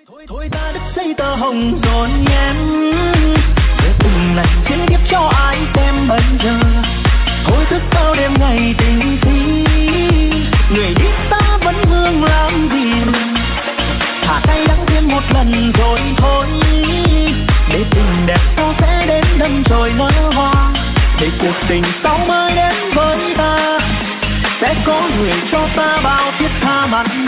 Thôi ta đứt dây tơ hồng rồi em, để từng lần kế tiếp cho ai xem bây giờ. Thôi thức bao đêm ngày tình thi, người đi ta vẫn vương làm gì. Thả tay đắng thêm một lần rồi thôi, để tình đẹp sau sẽ đến đâm chồi nở hoa. Để cuộc tình sau mới đến với ta, sẽ có người cho ta bao thiết tha mặn